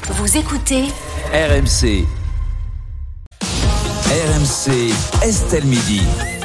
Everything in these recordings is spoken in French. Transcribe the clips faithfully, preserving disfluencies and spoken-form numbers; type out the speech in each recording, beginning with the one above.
Vous écoutez R M C. R M C, Estelle Midi.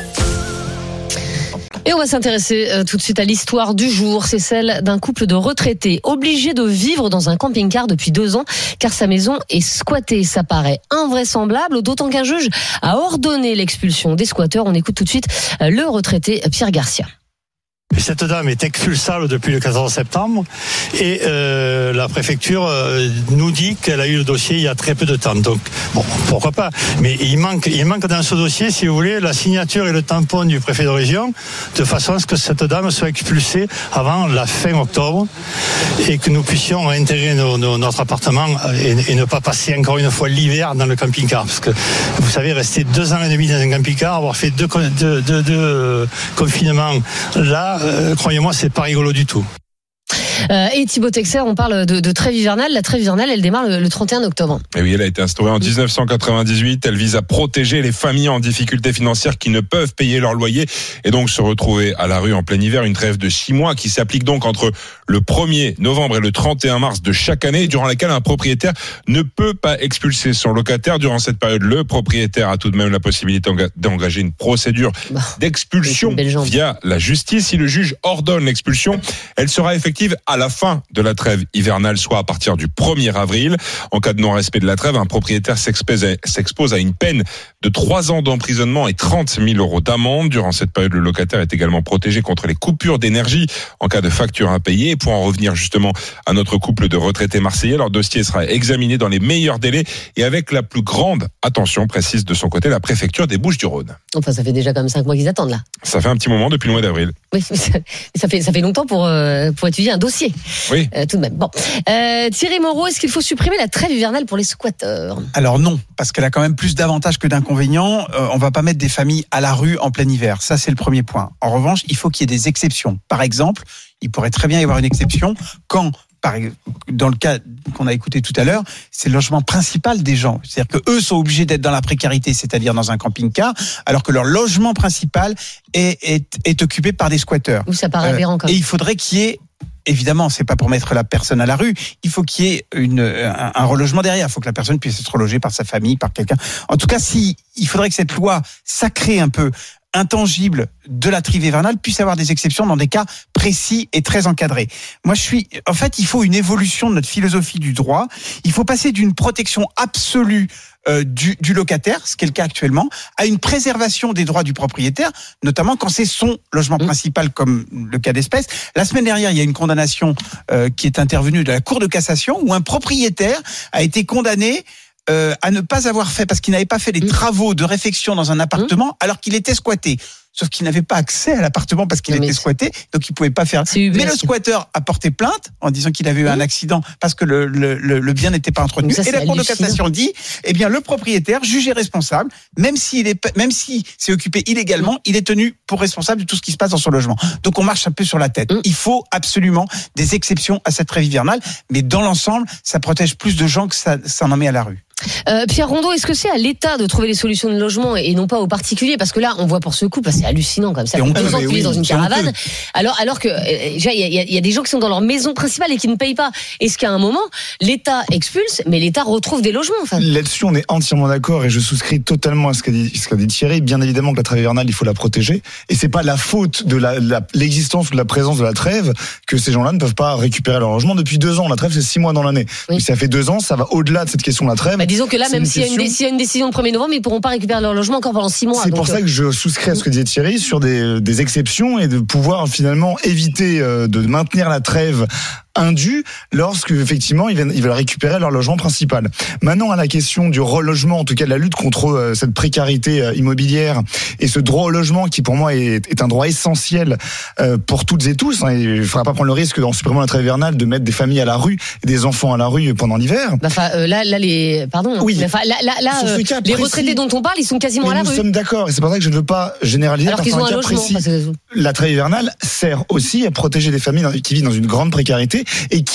Et on va s'intéresser euh, tout de suite à l'histoire du jour. C'est celle d'un couple de retraités obligés de vivre dans un camping-car depuis deux ans car sa maison est squattée. Ça paraît invraisemblable, d'autant qu'un juge a ordonné l'expulsion des squatteurs. On écoute tout de suite euh, le retraité Pierre Garcia. Cette dame est expulsable depuis le quatorze septembre et euh, la préfecture euh, nous dit qu'elle a eu le dossier il y a très peu de temps. Donc, bon, pourquoi pas. Mais il manque, il manque dans ce dossier, si vous voulez, la signature et le tampon du préfet de région, de façon à ce que cette dame soit expulsée avant la fin octobre et que nous puissions intégrer nos, nos, notre appartement et, et ne pas passer encore une fois l'hiver dans le camping-car. Parce que, vous savez, rester deux ans et demi dans un camping-car, avoir fait deux, deux, deux, deux confinements là, Euh, croyez-moi, c'est pas rigolo du tout. Euh, et Thibaut Texer, on parle de, de trêve hivernale. La trêve hivernale, elle démarre le, le trente et un octobre. Et oui, elle a été instaurée en dix-neuf cent quatre-vingt-dix-huit. Elle vise à protéger les familles en difficulté financière qui ne peuvent payer leur loyer et donc se retrouver à la rue en plein hiver. Une trêve de six mois qui s'applique donc entre le premier novembre et le trente et un mars de chaque année, durant laquelle un propriétaire ne peut pas expulser son locataire. Durant cette période, le propriétaire a tout de même la possibilité d'engager une procédure bah, d'expulsion via la justice. Si le juge ordonne l'expulsion, elle sera effective à la fin de la trêve hivernale, soit à partir du premier avril. En cas de non-respect de la trêve, un propriétaire s'expose à, s'expose à une peine de trois ans d'emprisonnement et trente mille euros d'amende. Durant cette période, le locataire est également protégé contre les coupures d'énergie en cas de facture impayée. Et pour en revenir justement à notre couple de retraités marseillais, leur dossier sera examiné dans les meilleurs délais et avec la plus grande attention, précise de son côté la préfecture des Bouches-du-Rhône. Enfin, ça fait déjà comme cinq mois qu'ils attendent là. Ça fait un petit moment depuis le mois d'avril. Oui, ça fait, ça fait longtemps pour, euh, pour étudier un dossier. Oui. Euh, tout de même. Bon. Euh, Thierry Moreau, est-ce qu'il faut supprimer la trêve hivernale pour les squatteurs ? Alors non, parce qu'elle a quand même plus d'avantages que d'inconvénients. Euh, on va pas mettre des familles à la rue en plein hiver. Ça, c'est le premier point. En revanche, il faut qu'il y ait des exceptions. Par exemple, il pourrait très bien y avoir une exception quand, par, dans le cas qu'on a écouté tout à l'heure, c'est le logement principal des gens. C'est-à-dire que eux sont obligés d'être dans la précarité, c'est-à-dire dans un camping-car, alors que leur logement principal est, est, est occupé par des squatteurs. Ou ça paraît aberrant quand même. Et il faudrait qu'il y ait, évidemment, c'est pas pour mettre la personne à la rue. Il faut qu'il y ait une, un, un relogement derrière. Il faut que la personne puisse être relogée par sa famille, par quelqu'un. En tout cas, si, il faudrait que cette loi sacrée un peu, intangible de la trêve hivernale puisse avoir des exceptions dans des cas précis et très encadrés. Moi, je suis, en fait, il faut une évolution de notre philosophie du droit. Il faut passer d'une protection absolue euh, du, du locataire, ce qui est le cas actuellement, à une préservation des droits du propriétaire, notamment quand c'est son logement principal, comme le cas d'espèce. La semaine dernière, il y a une condamnation euh, qui est intervenue de la Cour de cassation où un propriétaire a été condamné Euh, à ne pas avoir fait, parce qu'il n'avait pas fait les travaux de réfection dans un appartement alors qu'il était squatté. Sauf qu'il n'avait pas accès à l'appartement parce qu'il non, était squatté, donc il pouvait pas faire. Mais le squatteur a porté plainte en disant qu'il avait eu mmh. un accident parce que le, le, le, le bien n'était pas entretenu. Ça, et la Cour de cassation dit, eh bien, le propriétaire, jugé responsable, même s'il est, même si c'est occupé illégalement, mmh. il est tenu pour responsable de tout ce qui se passe dans son logement. Donc on marche un peu sur la tête. Mmh. Il faut absolument des exceptions à cette trêve hivernale, mais dans l'ensemble, ça protège plus de gens que ça, ça en met à la rue. Euh, Pierre Rondeau, est-ce que c'est à l'État de trouver les solutions de logement et non pas aux particuliers ? Parce que là, on voit pour ce couple, c'est hallucinant comme ça. Ça fait deux ans qu'ils vivent dans une caravane. Alors, alors que il euh, y, y, y a des gens qui sont dans leur maison principale et qui ne payent pas. Est-ce qu'à un moment, l'État expulse, mais l'État retrouve des logements enfin. Là-dessus, on est entièrement d'accord et je souscris totalement à ce qu'a dit, ce qu'a dit Thierry. Bien évidemment que la trêve hivernale, il faut la protéger. Et c'est pas la faute de la, la, l'existence ou de la présence de la trêve que ces gens-là ne peuvent pas récupérer leur logement depuis deux ans. La trêve, c'est six mois dans l'année. Oui. Mais ça fait deux ans, ça va au-delà de cette question de la trêve. Bah, disons que là, c'est même s'il y a une S'il y a une décision le premier novembre, ils ne pourront pas récupérer leur logement encore pendant six mois. C'est donc pour ça que je souscris à ce que disait Thierry sur des, des exceptions et de pouvoir finalement éviter de maintenir la trêve indue lorsque effectivement ils veulent, ils veulent récupérer leur logement principal. Maintenant à la question du relogement, en tout cas de la lutte contre euh, cette précarité euh, immobilière et ce droit au logement qui pour moi est, est un droit essentiel euh, pour toutes et tous. Hein, il ne faudra pas prendre le risque en supprimant la trêve hivernale de mettre des familles à la rue et des enfants à la rue pendant l'hiver. Bah, enfin, euh, là, là les pardon. Oui. Mais, enfin, là, là, là euh, les retraités dont on parle, ils sont quasiment mais à la nous rue. Nous sommes d'accord et c'est pour ça que je ne veux pas généraliser. Alors qu'ils ont un logement. Précis. Que... La trêve hivernale sert aussi à protéger des familles qui vivent dans une grande précarité et qui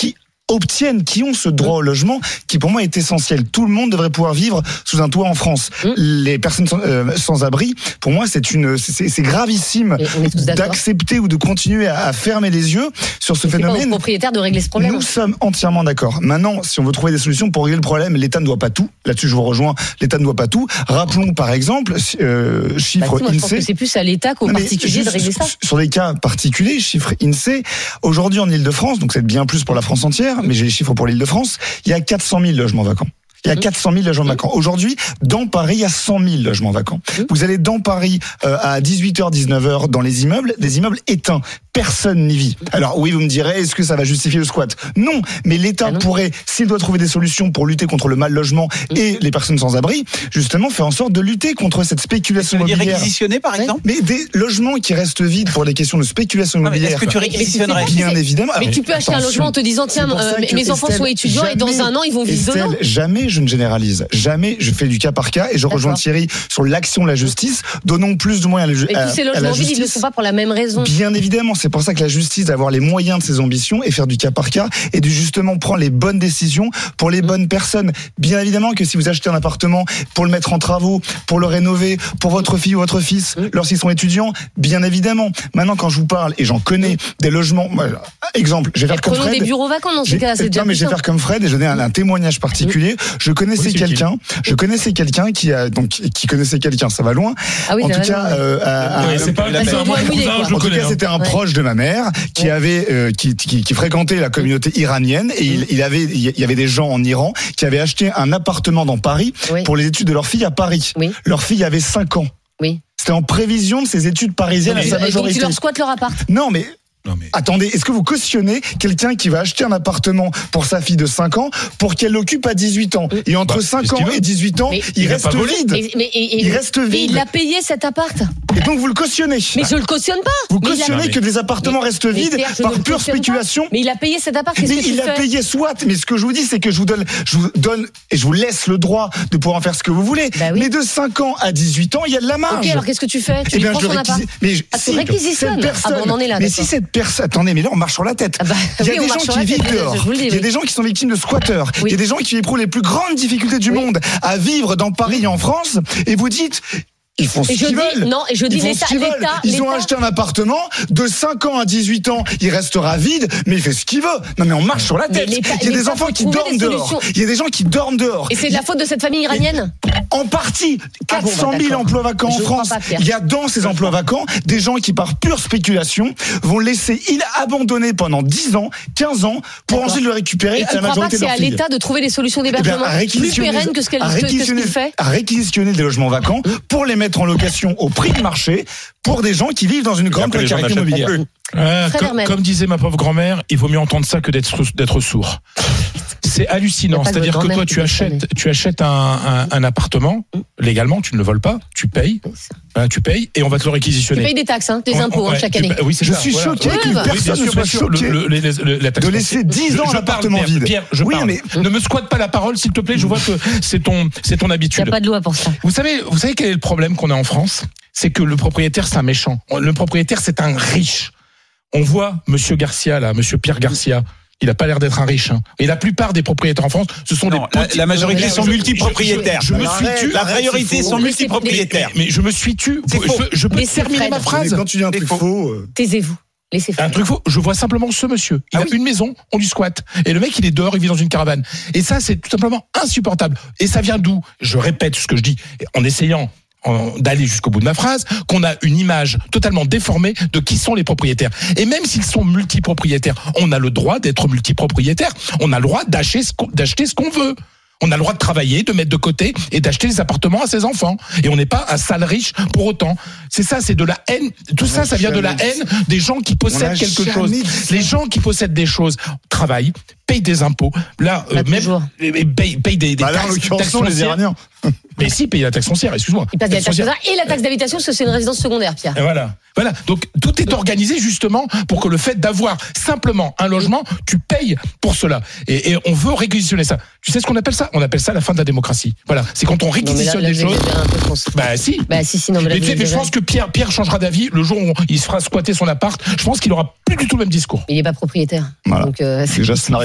obtiennent, qui ont ce droit au logement, qui pour moi est essentiel. Tout le monde devrait pouvoir vivre sous un toit en France. Mmh. Les personnes sans, euh, sans abri, pour moi, c'est une, c'est, c'est gravissime d'accepter ou de continuer à, à fermer les yeux sur ce Et phénomène. C'est pas aux propriétaires de régler ce problème. Nous sommes entièrement d'accord. Maintenant, si on veut trouver des solutions pour régler le problème, l'État ne doit pas tout. Là-dessus, je vous rejoins. L'État ne doit pas tout. Rappelons par exemple, euh, chiffre bah, moi, I N S E E. Je pense que c'est plus à l'État qu'aux particuliers de régler ça. Sur des cas particuliers, chiffre I N S E E. Aujourd'hui, en Île-de-France, donc c'est bien plus pour la France entière, mais j'ai les chiffres pour l'Île-de-France, il y a quatre cent mille logements vacants. Il y a quatre cent mille logements vacants. Aujourd'hui, dans Paris, il y a cent mille logements vacants. Vous allez dans Paris euh, à dix-huit heures, dix-neuf heures dans les immeubles, des immeubles éteints. Personne n'y vit. Alors oui, vous me direz, est-ce que ça va justifier le squat ? Non, mais l'État ah non. pourrait, s'il doit trouver des solutions pour lutter contre le mal logement et les personnes sans abri, justement faire en sorte de lutter contre cette spéculation immobilière. Réquisitionner par exemple ? Mais des logements qui restent vides pour les questions de spéculation immobilière. Est-ce que tu réquisitionnerais ? Bien évidemment. Mais tu peux acheter un logement en te disant tiens, euh, mes Estelle, enfants sont étudiants jamais, et dans un an ils vont vivre dedans. Jamais je ne généralise. Jamais je fais du cas par cas et je D'accord. rejoins Thierry sur l'action de la justice. Donnons plus de moyens à la justice. Mais tous ces logements vides, ils ne sont pas pour la même raison. Bien évidemment, c'est pour ça que la justice d'avoir les moyens de ses ambitions et faire du cas par cas et de justement prendre les bonnes décisions pour les bonnes personnes. Bien évidemment que si vous achetez un appartement pour le mettre en travaux, pour le rénover, pour votre fille ou votre fils lorsqu'ils sont étudiants, bien évidemment. Maintenant, quand je vous parle et j'en connais des logements, exemple, je vais faire comme Fred. Prenons des bureaux vacants dans ce cas-là, c'est déjà Non, mais je vais faire comme Fred et je donner un, un témoignage particulier. Je connaissais oui, quelqu'un, je connaissais quelqu'un qui a donc qui connaissait quelqu'un, ça va loin. Ah oui, en tout cas, loin. Euh, à, ouais, à, c'est pas la cousin, moi, cousin, je en tout connais, cas, c'était un ouais. proche de ma mère qui ouais. avait euh, qui, qui qui fréquentait la communauté iranienne et il, il avait il y avait des gens en Iran qui avaient acheté un appartement dans Paris oui. pour les études de leur fille à Paris. Oui. Leur fille avait cinq ans. Oui. C'était en prévision de ses études parisiennes mais, à sa majorité. Donc tu leur squattes leur appart. Non mais Non mais... Attendez, est-ce que vous cautionnez quelqu'un qui va acheter un appartement pour sa fille de cinq ans pour qu'elle l'occupe à dix-huit ans ? Et entre bah, cinq ans et dix-huit ans, mais, il, il reste vide. Mais, mais, et, et, il reste vide. Mais il l'a payé cet appart. Et donc vous le cautionnez. Mais je le cautionne pas. Vous mais cautionnez mais... que des appartements mais, restent vides Pierre, par pure spéculation. Pas. Mais il a payé cet appart. Mais que il l'a payé soit. Mais ce que je vous dis, c'est que je vous donne, je vous donne et je vous laisse le droit de pouvoir en faire ce que vous voulez. Bah oui. Mais de cinq ans à dix-huit ans, il y a de la marge. Ok, alors qu'est-ce que tu fais ? Tu eh lui prends je son appart. Mais ah, tu réquisitionnes. Ah bon, on en est là. Mais si cette personne, attendez, mais là on marche sur la tête. Ah bah, il y a oui, des gens qui vivent dehors. Il y a des gens qui sont victimes de squatteurs. Il y a des gens qui éprouvent les plus grandes difficultés du monde à vivre dans Paris et en France. Et vous dites. Ils font ce et qu'ils veulent. Non, et je dis l'État, l'État. Ils ont acheté un appartement de cinq ans à dix-huit ans. Il restera vide, mais il fait ce qu'il veut. Non, mais on marche sur la tête. Il y a des enfants qui dorment dehors. Il y a des gens qui dorment dehors. Et c'est de la faute de cette famille iranienne ? En partie. quatre cent mille emplois vacants en France. Il y a dans ces emplois vacants des gens qui, par pure spéculation, vont laisser il abandonner pendant dix ans, quinze ans, pour ensuite le récupérer à la majorité de leur fille. Et tu crois pas que c'est à l'État de trouver des solutions d'hébergement plus pérennes que ce qu'elle fait ? À réquisitionner des logements vacants pour les mettre en location au prix de marché pour des gens qui vivent dans une grande précarité immobilière. Euh, comme, comme disait ma pauvre grand-mère, il vaut mieux entendre ça que d'être d'être sourd. C'est hallucinant. C'est-à-dire que toi, tu achètes, tu achètes un, un, un appartement légalement, tu ne le voles pas, tu payes, hein, tu payes, et on va te le réquisitionner. Tu payes des taxes, hein, des impôts ouais, hein, chaque année. Tu, oui, c'est je ça, suis voilà. choqué ouais, que bah, personne ne soit choqué le, le, le, le, de laisser dix ans l'appartement vide. Pierre, je oui, parle. mais ne me squatte pas la parole, s'il te plaît. Je vois que c'est ton, c'est ton habitude. Il n'y a pas de loi pour ça. Vous savez, vous savez quel est le problème qu'on a en France ? C'est que le propriétaire, c'est un méchant. Le propriétaire, c'est un riche. On voit Monsieur Garcia là, Monsieur Pierre Garcia. Il n'a pas l'air d'être un riche. Hein. Et la plupart des propriétaires en France, ce sont non, des petits... La, la majorité sont multipropriétaires. Je, je, je me suis tu. La priorité sont multipropriétaires. Mais, mais je me suis tu. Je, je peux terminer ma phrase. Mais quand tu dis un truc faux, euh... taisez-vous. Laissez faire. Un truc faux. Je vois simplement ce monsieur. Il ah a oui. une maison, on lui squatte. Et le mec, il est dehors, il vit dans une caravane. Et ça, c'est tout simplement insupportable. Et ça vient d'où ? Je répète ce que je dis en essayant d'aller jusqu'au bout de ma phrase, qu'on a une image totalement déformée de qui sont les propriétaires. Et même s'ils sont multipropriétaires, on a le droit d'être multipropriétaire. On a le droit d'acheter ce qu'on, d'acheter ce qu'on veut. On a le droit de travailler, de mettre de côté et d'acheter des appartements à ses enfants. Et on n'est pas un sale riche pour autant. C'est ça, c'est de la haine. Tout ça, ça vient de la haine des gens qui possèdent quelque chose. Les gens qui possèdent des choses travaillent, payent des impôts. Là, euh, même payent, payent des, des bah là, taxes. taxes les Iraniens. Mais si, paye la taxe foncière, excuse-moi. Il paye la taxe foncière et la taxe d'habitation parce que c'est une résidence secondaire, Pierre. Et voilà. Voilà. Donc, tout est organisé justement pour que le fait d'avoir simplement un logement, tu payes pour cela. Et, et on veut réquisitionner ça. Tu sais ce qu'on appelle ça ? On appelle ça la fin de la démocratie. Voilà. C'est quand on réquisitionne non, mais là, là, des choses. Un peu, je bah si. Bah si, si, non, mais là, mais, mais je pense que Pierre, Pierre changera d'avis le jour où il se fera squatter son appart. Je pense qu'il aura plus du tout le même discours. Il n'est pas propriétaire. Voilà. Donc, euh, déjà, ça n'arrivera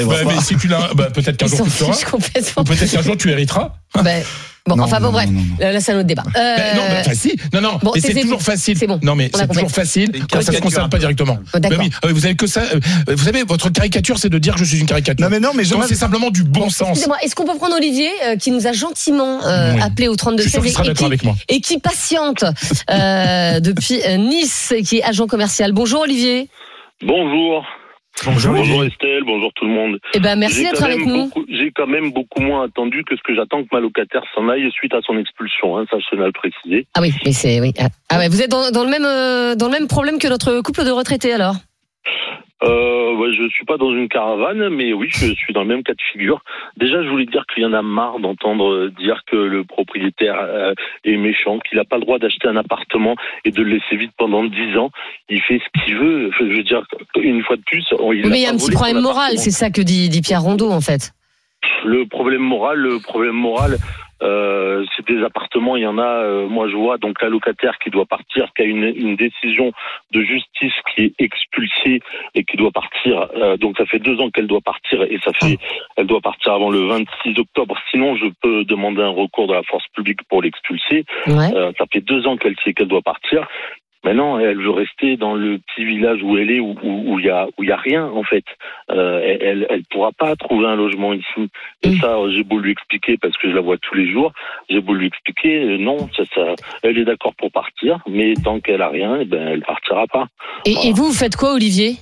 vois Bah, pas. mais si tu l'as, bah, peut-être qu'un Ils jour s'en tu le fichent feras. complètement. Ou peut-être qu'un jour tu hériteras. Ben, bon, Non, enfin bon, non, bref. non, non, non. Là, c'est un autre débat. Euh, Ben, non, mais facile. Non, non. bon, mais c'est- c'est c'est toujours bon. facile. C'est bon. Non, mais On a c'est compris. toujours facile une quand ça ne caricature concerne un pas peu. directement. Bon, d'accord. Ben oui, euh, vous avez que ça. euh, Vous savez, votre caricature, c'est de dire que je suis une caricature. Non mais non mais je Donc c'est simplement du bon sens. Excusez-moi, est-ce qu'on peut prendre Olivier euh, qui nous a gentiment euh, Oui. appelé au trente-deux Je suis sûr seize qu'il sera et, d'accord qui, avec moi. et qui patiente euh, depuis euh, Nice, qui est agent commercial. Bonjour Olivier. Bonjour. Bonjour, Bonjour Olivier. Estelle, bonjour tout le monde. Eh ben merci J'ai d'être quand avec même nous. beaucoup- J'ai quand même beaucoup moins attendu que ce que j'attends que ma locataire s'en aille suite à son expulsion. Hein, ça, je tenais à le préciser. Ah oui, mais c'est oui. Ah ouais, vous êtes dans, dans le même euh, dans le même problème que notre couple de retraités alors. Euh, ouais, je suis pas dans une caravane, mais oui, je suis dans le même cas de figure. Déjà, je voulais dire qu'il y en a marre d'entendre dire que le propriétaire euh, est méchant, qu'il n'a pas le droit d'acheter un appartement et de le laisser vide pendant dix ans. Il fait ce qu'il veut. Je veux dire, une fois de plus, on, il a Mais il y a pas un petit volé son problème moral, appartement. c'est ça que dit, dit Pierre Rondeau en fait. Le problème moral, le problème moral, euh, c'est des appartements. Il y en a. Euh, moi, je vois donc la locataire qui doit partir, qui a une, une décision de justice qui est expulsée et qui doit partir. Euh, donc, ça fait deux ans qu'elle doit partir et ça fait, elle doit partir avant le vingt-six octobre. Sinon, je peux demander un recours de la force publique pour l'expulser. Ouais. Euh, ça fait deux ans qu'elle sait qu'elle doit partir. Maintenant, elle veut rester dans le petit village où elle est, où où il y a où il y a rien en fait. Euh, elle, elle elle pourra pas trouver un logement ici. Et Mm. ça, j'ai beau lui expliquer parce que je la vois tous les jours. J'ai beau lui expliquer, euh, non, ça, ça, elle est d'accord pour partir, mais tant qu'elle a rien, eh ben elle partira pas. Et, Voilà. et vous, vous faites quoi Olivier?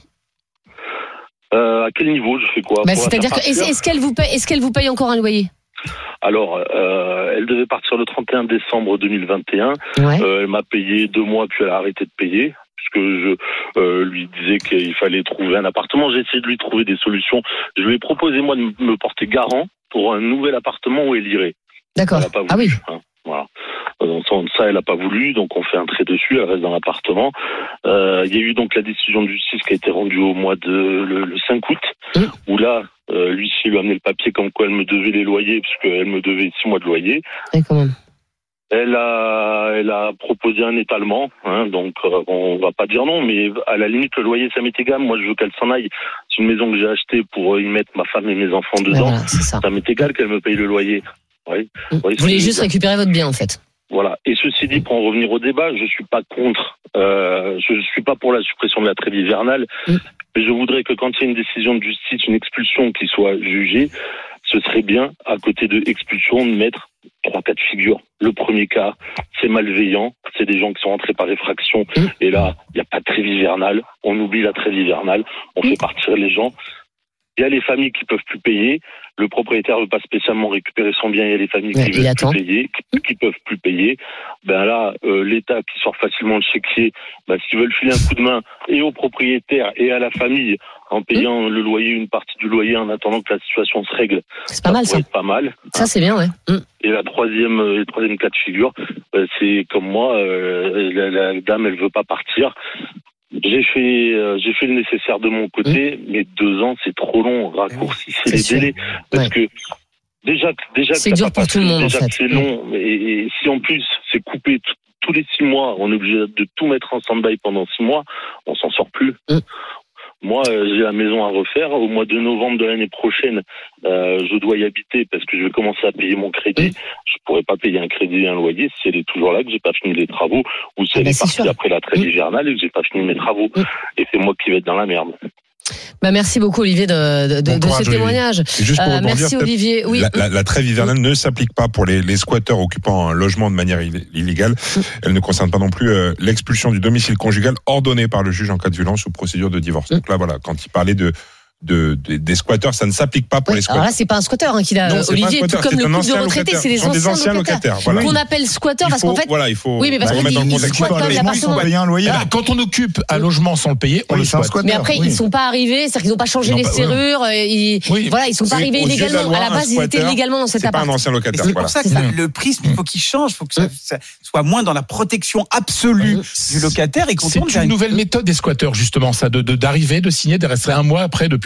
Euh, à quel niveau je fais quoi Bah, pour la c'est-à-dire faire que est-ce, partir est-ce qu'elle vous paye, est-ce qu'elle vous paye encore un loyer? Alors, euh, elle devait partir le trente et un décembre deux mille vingt et un. Ouais. Euh, elle m'a payé deux mois, puis elle a arrêté de payer. Puisque je euh, lui disais qu'il fallait trouver un appartement. J'ai essayé de lui trouver des solutions. Je lui ai proposé, moi, de me porter garant pour un nouvel appartement où elle irait. D'accord. Elle a pas voulu. Ah oui. Hein, voilà. Euh, ça, elle n'a pas voulu, donc on fait un trait dessus, elle reste dans l'appartement. Euh, il y a eu donc la décision de justice qui a été rendue au mois de le, le cinq août, Mmh. où là, euh, l'huissier lui a amené le papier comme quoi elle me devait les loyers, puisqu'elle me devait six mois de loyer. Ouais, quand même. Elle a, elle a proposé un étalement, hein, donc euh, on va pas dire non, mais à la limite le loyer ça m'est égal. Moi je veux qu'elle s'en aille. C'est une maison que j'ai achetée pour y mettre ma femme et mes enfants Ouais, dedans. voilà, c'est ça. Ça m'est égal qu'elle me paye le loyer. Oui. Mmh. Oui, Vous voulez c'est- juste récupérer votre bien en fait. Voilà. Et ceci dit, pour en revenir au débat, je suis pas contre. Euh, je suis pas pour la suppression de la trêve hivernale, Mm. mais je voudrais que quand il y a une décision de justice, une expulsion qui soit jugée, ce serait bien à côté de expulsion de mettre trois cas de figure. Le premier cas, c'est malveillant, c'est des gens qui sont rentrés par effraction, Mm. et là, il n'y a pas de trêve hivernale. On oublie la trêve hivernale, on Mm. fait partir les gens. Il y a les familles qui peuvent plus payer. Le propriétaire ne veut pas spécialement récupérer son bien. Il y a les familles Ouais, qui il veulent attend. plus payer, qui, qui peuvent plus payer. Ben là, euh, l'État qui sort facilement le chéquier, ben, s'ils veulent filer un coup de main et au propriétaire et à la famille en payant le loyer, une partie du loyer en attendant que la situation se règle, C'est pas mal ça. pourrait être pas mal. Ça c'est bien, ouais. Mmh. Et la troisième, euh, le troisième cas de figure, euh, c'est comme moi, euh, la, la dame, elle veut pas partir. J'ai fait, euh, j'ai fait le nécessaire de mon côté, mais deux ans, c'est trop long. Raccourcissez C'est les sûr. délais, parce Ouais. que déjà, que- déjà que C'est ça dur va pour pas tout le plus, monde, en déjà fait. que c'est long, et, et si en plus c'est coupé t- tous les six mois, on est obligé de tout mettre en stand-by pendant six mois, on s'en sort plus. Mm. Moi, euh, j'ai la maison à refaire. Au mois de novembre de l'année prochaine, euh, je dois y habiter parce que je vais commencer à payer mon crédit. Je pourrais pas payer un crédit et un loyer si elle est toujours là, que j'ai pas fini les travaux, ou si Ah elle bah, est c'est partie sûr. après la trêve Mm. hivernale et que j'ai pas fini mes travaux. Mm. Et c'est moi qui vais être dans la merde. Bah merci beaucoup Olivier de, de, de, Bon de courage, ce témoignage. Et juste pour Euh, rebondir, merci peut-être, Olivier. Oui. La, la, la trêve hivernale ne s'applique pas pour les, les squatteurs occupant un logement de manière ill- illégale. Elle ne concerne pas non plus euh, l'expulsion du domicile conjugal ordonné par le juge en cas de violence ou procédure de divorce. Donc là, voilà, quand il parlait de, de, de- des squatteurs, ça ne s'applique pas pour Oui, les alors squatteurs. là, c'est pas un squatteur hein, qu'il a, Non, c'est pas un Olivier, tout squatteur, comme c'est le un couple de ancien retraités, locataire. c'est des Ce sont des anciens, anciens locataires. locataires, voilà. Qu'on appelle squatteurs Il parce faut, qu'en fait, voilà, il faut oui, mais parce remettre qu'ils- dans le ils contexte. squattent pas Pas les logement, ils appartements. sont payés un loyer. Eh ben, quand on occupe un logement sans le payer, on Oui, le c'est un squatte. mais squatteur, après, oui. ils sont pas arrivés, c'est-à-dire qu'ils n'ont pas changé Ils les n'ont pas- serrures, euh, ils, Oui. voilà, ils sont pas Oui, arrivés aux yeux de la illégalement. loi, À la un base, ils étaient squatteur, illégalement dans cet C'est pas appart. un ancien Et locataire. c'est Voilà. pour ça que ça- Mmh. le prisme, il faut qu'il change, il faut que ça, ça soit moins dans la protection absolue du locataire et qu'on C'est tourne vers une une nouvelle méthode des squatteurs, justement, ça, de, de- d'arriver, de signer, de rester un mois après, de plus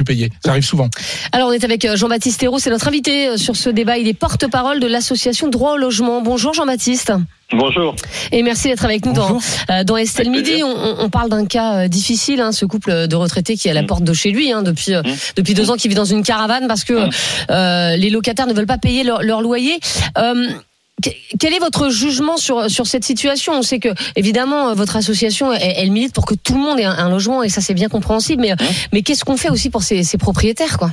plus payer. Ça arrive souvent. Alors on est avec Jean-Baptiste Ayrault, c'est notre invité sur ce débat. Il est porte-parole de l'association Droit au logement. Bonjour Jean-Baptiste. Bonjour. Et merci d'être avec nous dans, euh, dans Estelle Midi. On, on parle d'un cas euh, difficile, hein, ce couple de retraités qui est à la porte de chez lui hein, depuis, euh, depuis deux ans, qui vit dans une caravane parce que euh, les locataires ne veulent pas payer leur, leur loyer. Euh, Quel est votre jugement sur sur cette situation ? On sait que évidemment votre association elle, elle milite pour que tout le monde ait un, un logement et ça c'est bien compréhensible. Mais mais qu'est-ce qu'on fait aussi pour ces, ces propriétaires quoi ?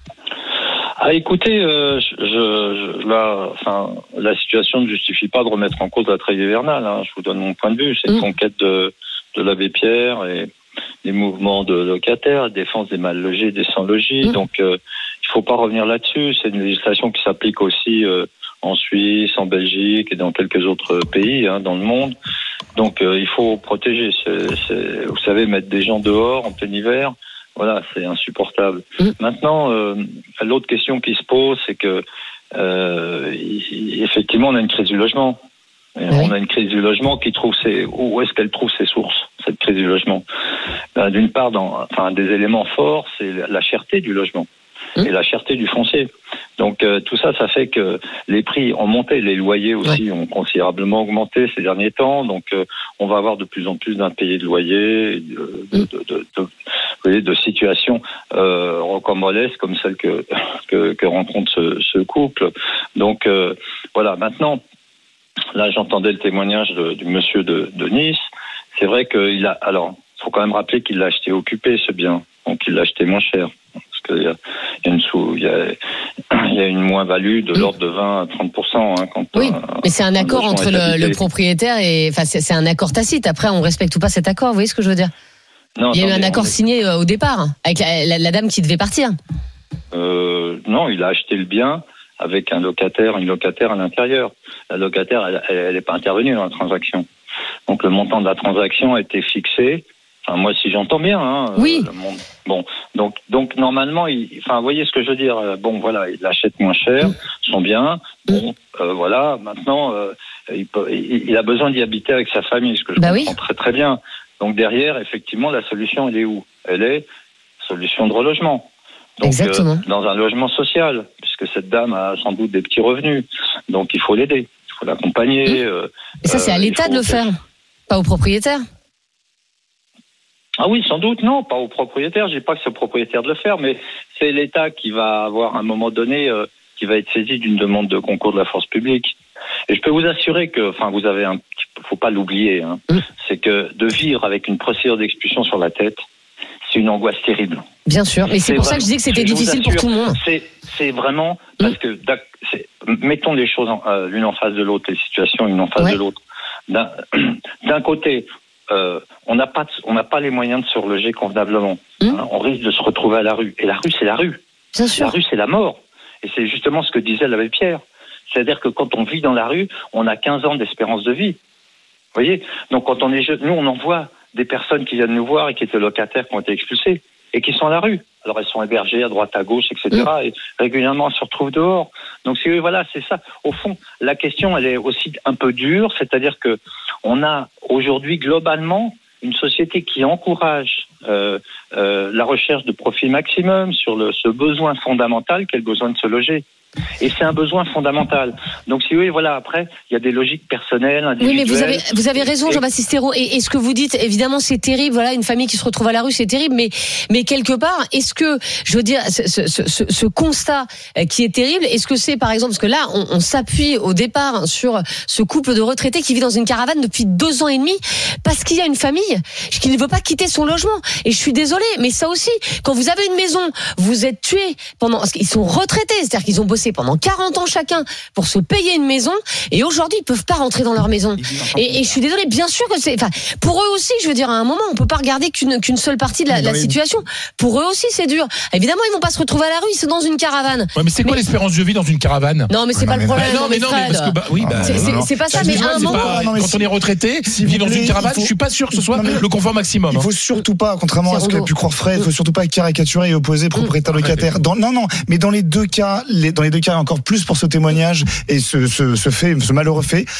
Ah, écoutez, euh, je, je, là, enfin, la situation ne justifie pas de remettre en cause la trêve hivernale. Hein. Je vous donne mon point de vue. C'est une mmh. conquête de de l'abbé Pierre et les mouvements de locataires, défense des mal logés, des sans logis. Mmh. Donc, euh, il faut pas revenir là-dessus. C'est une législation qui s'applique aussi. Euh, en Suisse, en Belgique et dans quelques autres pays hein, dans le monde. Donc euh, il faut protéger. C'est, c'est, vous savez, mettre des gens dehors en plein hiver, voilà, c'est insupportable. Mmh. Maintenant, euh, l'autre question qui se pose, c'est que euh, effectivement, on a une crise du logement. Et oui. On a une crise du logement qui trouve ses, où est-ce qu'elle trouve ses sources, cette crise du logement ? Ben, d'une part, dans, enfin, des éléments forts, c'est la cherté du logement. Et la cherté du foncier. Donc euh, tout ça, ça fait que les prix ont monté, les loyers aussi ouais. ont considérablement augmenté ces derniers temps. Donc euh, on va avoir de plus en plus d'impayés de loyers, de, de, de, de, de, de, de situations euh, rocambolesques comme celle que, que, que rencontre ce, ce couple. Donc euh, voilà, maintenant, là j'entendais le témoignage de, du monsieur de, de Nice. C'est vrai qu'il a, alors, il faut quand même rappeler qu'il l'a acheté occupé ce bien, donc il l'a acheté moins cher. Il y a une sous, il y a, il y a une moins-value de l'ordre de vingt à trente pour cent. Hein, quand oui, un, mais c'est un accord entre le, le propriétaire et, enfin, c'est, c'est un accord tacite. Après, on respecte ou pas cet accord. Vous voyez ce que je veux dire ? Non, il y a eu un accord est... signé au départ avec la, la, la dame qui devait partir. Euh, non, il a acheté le bien avec un locataire, une locataire à l'intérieur. La locataire, elle n'est pas intervenue dans la transaction. Donc le montant de la transaction a été fixé. Enfin, moi, si j'entends bien, hein, oui. Le monde. Bon, donc, donc normalement, il, enfin, vous voyez ce que je veux dire. Bon, voilà, il achète moins cher, son bien. Bon, euh, voilà. Maintenant, euh, il, peut, il, il a besoin d'y habiter avec sa famille, ce que je bah comprends oui. très très bien. Donc derrière, effectivement, la solution, elle est où ? Elle est solution de relogement. Donc, Exactement. Euh, dans un logement social, puisque cette dame a sans doute des petits revenus. Donc, il faut l'aider, il faut l'accompagner. Mmh. Euh, Et ça, c'est à l'État de le faire, pas au propriétaire. Ah oui, sans doute, non, pas au propriétaire. Je dis pas que c'est au propriétaire de le faire, mais c'est l'État qui va avoir à un moment donné, euh, qui va être saisi d'une demande de concours de la force publique. Et je peux vous assurer que, enfin, vous avez un, faut pas l'oublier, hein, mmh. c'est que de vivre avec une procédure d'expulsion sur la tête, c'est une angoisse terrible. Bien sûr, mais c'est, c'est pour vraiment, ça que je dis que c'était difficile assure, pour tout le monde. C'est, c'est vraiment parce mmh. que, c'est, mettons les choses en, euh, l'une en face de l'autre, les situations l'une en face ouais. de l'autre. D'un, d'un côté. Euh, on n'a pas, on n'a pas les moyens de se reloger convenablement. Mmh. Hein, on risque de se retrouver à la rue. Et la rue, c'est la rue. Bien sûr. La rue, c'est la mort. Et c'est justement ce que disait l'abbé Pierre. C'est-à-dire que quand on vit dans la rue, on a quinze ans d'espérance de vie. Vous voyez ? Donc quand on est jeune, nous, on en voit des personnes qui viennent nous voir et qui étaient locataires, qui ont été expulsés et qui sont à la rue. Alors elles sont hébergées à droite, à gauche, et cetera. Mmh. Et régulièrement, elles se retrouvent dehors. Donc c'est, voilà, c'est ça. Au fond, la question, elle est aussi un peu dure. C'est-à-dire que on a aujourd'hui globalement une société qui encourage euh, euh, la recherche de profit maximum sur le, ce besoin fondamental qu'est le besoin de se loger. Et c'est un besoin fondamental. Donc si oui, voilà, après, il y a des logiques personnelles, individuelles. Oui, mais vous avez, vous avez raison, Jean-Baptiste Ayrault. Et, et ce que vous dites, évidemment, c'est terrible. Voilà, une famille qui se retrouve à la rue, c'est terrible. Mais, mais quelque part, est-ce que, je veux dire, ce, ce, ce, ce constat qui est terrible, est-ce que c'est, par exemple, parce que là, on, on s'appuie au départ sur ce couple de retraités qui vit dans une caravane depuis deux ans et demi, parce qu'il y a une famille qui ne veut pas quitter son logement. Et je suis désolée, mais ça aussi, quand vous avez une maison, vous êtes tués pendant, parce qu'ils sont retraités, c'est-à-dire qu'ils ont bossé pendant quarante ans chacun pour se payer une maison, et aujourd'hui ils peuvent pas rentrer dans leur maison. Et, et je suis désolée, bien sûr que c'est, enfin, pour eux aussi, je veux dire, à un moment, on peut pas regarder qu'une qu'une seule partie de la, la les... situation. Pour eux aussi, c'est dur. Évidemment, ils vont pas se retrouver à la rue, ils sont dans une caravane. Ouais, mais c'est quoi mais... l'espérance de vie dans une caravane ? Non, mais c'est non, pas mais le problème. Non, mais non, mais parce que bah, oui, bah, c'est, c'est, c'est pas ça. Mais à un moment, pas, non, mais quand on est retraité, si vit dans une caravane, faut... je suis pas sûr que ce soit non, le confort maximum. Il faut surtout pas, contrairement à ce qu'a pu croire Fred, il faut surtout pas caricaturer et opposer propriétaire locataire. Dans, non, non, mais dans les deux cas, les, dans les deux cas, encore plus pour ce témoignage et ce, ce, ce fait, ce malheureux fait.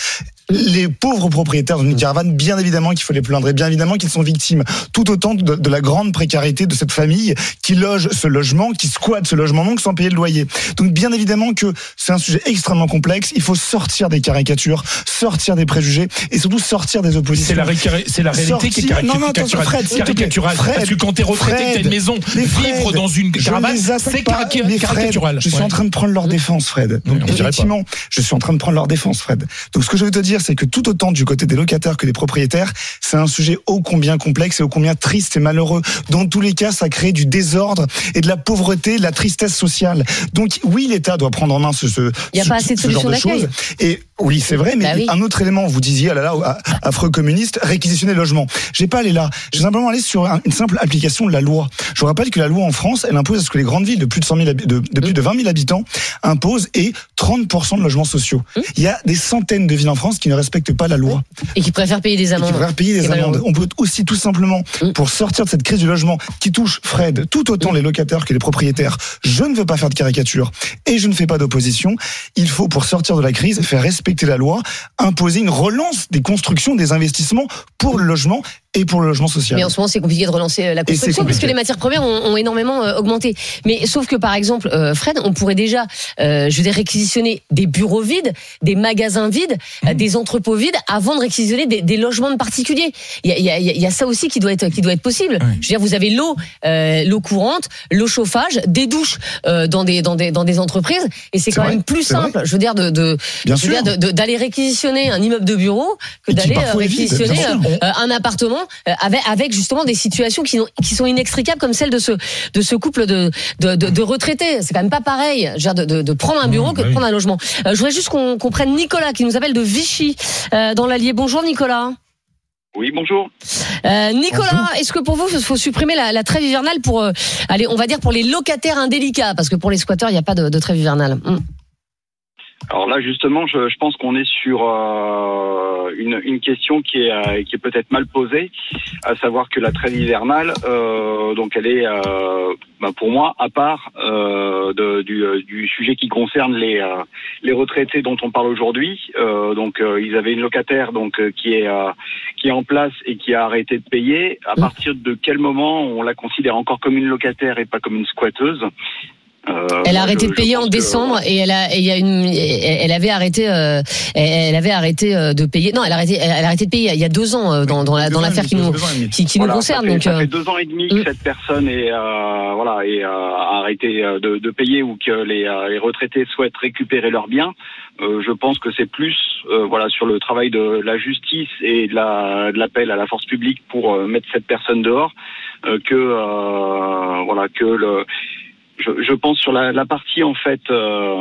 Les pauvres propriétaires d'une caravane, bien évidemment qu'il faut les plaindre et bien évidemment qu'ils sont victimes tout autant de, de la grande précarité de cette famille qui loge ce logement, qui squatte ce logement donc sans payer le loyer. Donc bien évidemment que c'est un sujet extrêmement complexe. Il faut sortir des caricatures, sortir des préjugés et surtout sortir des oppositions. C'est la, ré- c'est la réalité sortir... qui est caricaturale. Non, non, attention, Fred, caricaturale. Fred, Parce que quand t'es retraité, Fred, t'as une maison, vivre dans une caravane, c'est caric- caricatural. Je suis ouais. en train de prendre leur défense, Fred. Donc oui, effectivement, je suis en train de prendre leur défense, Fred. Donc ce que je veux te dire, c'est que tout autant du côté des locataires que des propriétaires, c'est un sujet ô combien complexe et ô combien triste et malheureux. Dans tous les cas, ça crée du désordre et de la pauvreté, de la tristesse sociale. Donc oui, l'État doit prendre en main ce, ce, Il y a ce, pas assez de ce genre de choses. Et oui, c'est vrai, mais bah oui. un autre élément, vous disiez, ah là là, affreux communiste, réquisitionner le logement. J'ai pas allé là. J'ai simplement allé sur une simple application de la loi. Je vous rappelle que la loi en France, elle impose à ce que les grandes villes de plus de cent mille, de, de plus de vingt mille habitants imposent et trente pour cent de logements sociaux. Mmh. Il y a des centaines de villes en France qui ne respectent pas la loi. Et qui préfèrent payer des amendes. Et qui préfèrent payer des amendes. On peut aussi tout simplement, mmh. pour sortir de cette crise du logement qui touche, Fred, tout autant mmh. les locataires que les propriétaires, je ne veux pas faire de caricature et je ne fais pas d'opposition. Il faut, pour sortir de la crise, faire respecter la loi, imposer une relance des constructions, des investissements pour le logement et pour le logement social. Mais en ce moment, c'est compliqué de relancer la construction parce que les matières premières ont, ont énormément euh, augmenté. Mais sauf que, par exemple, euh, Fred, on pourrait déjà, euh, je veux dire, réquisitionner des bureaux vides, des magasins vides, mmh. euh, des entrepôts vides, avant de réquisitionner des, des logements de particuliers. Il y a, il y a, il y a ça aussi qui doit être, qui doit être possible. Oui. Je veux dire, vous avez l'eau, euh, l'eau courante, l'eau chauffage, des douches euh, dans des, dans des, dans des entreprises, et c'est, c'est quand vrai, même plus simple. Vrai. Je veux dire, de, de, Bien je veux sûr. dire, de, de, d'aller réquisitionner un immeuble de bureau que et d'aller réquisitionner euh, un appartement. Avec, avec justement des situations qui, qui sont inextricables comme celle de ce, de ce couple de, de, de, de retraités. C'est quand même pas pareil genre de, de, de prendre un bureau mmh, que de prendre un logement. Euh, je voudrais juste qu'on, qu'on prenne Nicolas qui nous appelle de Vichy euh, dans l'Allier. Bonjour Nicolas. Oui, bonjour. Euh, Nicolas, bonjour. Est-ce que pour vous, il faut supprimer la, la trêve hivernale pour, euh, allez, on va dire pour les locataires indélicats, parce que pour les squatteurs, il n'y a pas de, de trêve hivernale. Mmh. Alors là, justement, je, je pense qu'on est sur euh, une, une question qui est, euh, qui est peut-être mal posée, à savoir que la trêve hivernale, euh, donc elle est, euh, bah pour moi, à part euh, de, du, du sujet qui concerne les, euh, les retraités dont on parle aujourd'hui. Euh, donc, euh, ils avaient une locataire donc euh, qui est euh, qui est en place et qui a arrêté de payer. À partir de quel moment on la considère encore comme une locataire et pas comme une squatteuse? Euh, elle a arrêté je, de payer en décembre que, et elle a, et il y a une, elle avait arrêté, euh, elle avait arrêté de payer. Non, elle a arrêté, elle a arrêté de payer il y a deux ans dans, dans la, dans l'affaire qui nous, qui, qui voilà, nous concerne. Ça fait, donc, ça fait deux ans et demi que cette personne est, euh, voilà, est euh, a arrêté de, de payer ou que les, les retraités souhaitent récupérer leurs biens. Euh, je pense que c'est plus, euh, voilà, sur le travail de la justice et de, la, de l'appel à la force publique pour euh, mettre cette personne dehors euh, que, euh, voilà, que le Je, je pense sur la, la partie en fait euh,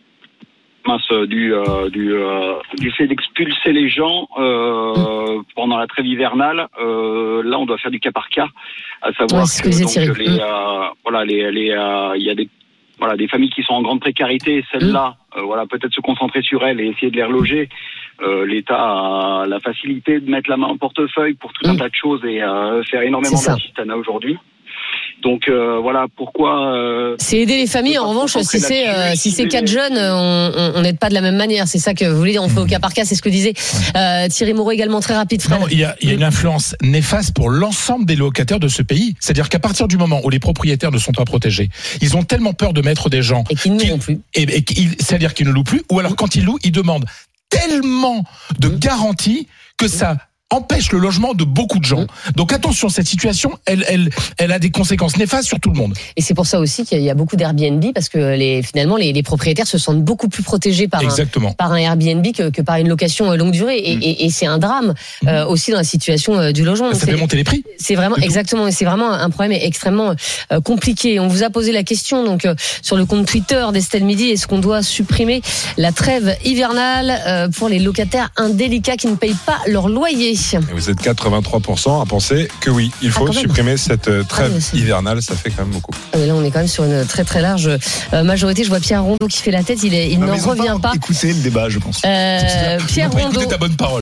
mince du euh, du euh, du fait d'expulser les gens euh, pendant la trêve hivernale. Euh, là, on doit faire du cas par cas, à savoir ouais, que, que donc, les euh, voilà les les il euh, y a des voilà des familles qui sont en grande précarité. Celles-là, mmh. euh, voilà peut-être se concentrer sur elles et essayer de les reloger. Euh, L'État a la facilité de mettre la main au portefeuille pour tout mmh. un tas de choses et euh, faire énormément d'assistanat aujourd'hui. Donc euh, voilà pourquoi. Euh, c'est aider les familles. En revanche, si c'est euh, si c'est quatre jeunes, on n'aide pas de la même manière. C'est ça que vous voulez dire. On fait au cas par cas. C'est ce que disait euh, Thierry Moreau également très rapide. Frère. Non, il y a, il y a une influence néfaste pour l'ensemble des locataires de ce pays. C'est-à-dire qu'à partir du moment où les propriétaires ne sont pas protégés, ils ont tellement peur de mettre des gens et qu'ils ne louent plus. Et, et c'est-à-dire qu'ils ne louent plus. Ou alors quand ils louent, ils demandent tellement de garanties que ça empêche le logement de beaucoup de gens. Donc attention, cette situation, elle, elle, elle a des conséquences néfastes sur tout le monde. Et c'est pour ça aussi qu'il y a beaucoup d'Airbnb, parce que les, finalement, les, les propriétaires se sentent beaucoup plus protégés par, un, par un Airbnb que, que par une location longue durée. Et, mmh. et, et c'est un drame mmh. euh, aussi dans la situation euh, du logement. Ça c'est, fait monter les prix. C'est vraiment, exactement, c'est vraiment un problème extrêmement euh, compliqué. On vous a posé la question donc euh, sur le compte Twitter d'Estelle Midi, est-ce qu'on doit supprimer la trêve hivernale euh, pour les locataires indélicats qui ne payent pas leur loyer? Et vous êtes quatre-vingt-trois pour cent à penser que oui, il faut ah, supprimer cette trêve ah, oui, hivernale, ça fait quand même beaucoup. Ah, mais là, on est quand même sur une très très large euh, majorité. Je vois Pierre Rondeau qui fait la tête, il, est, il non, n'en revient pas. Écoutez le débat, je pense. Euh, Pierre Rondeau. Écoutez ta bonne parole.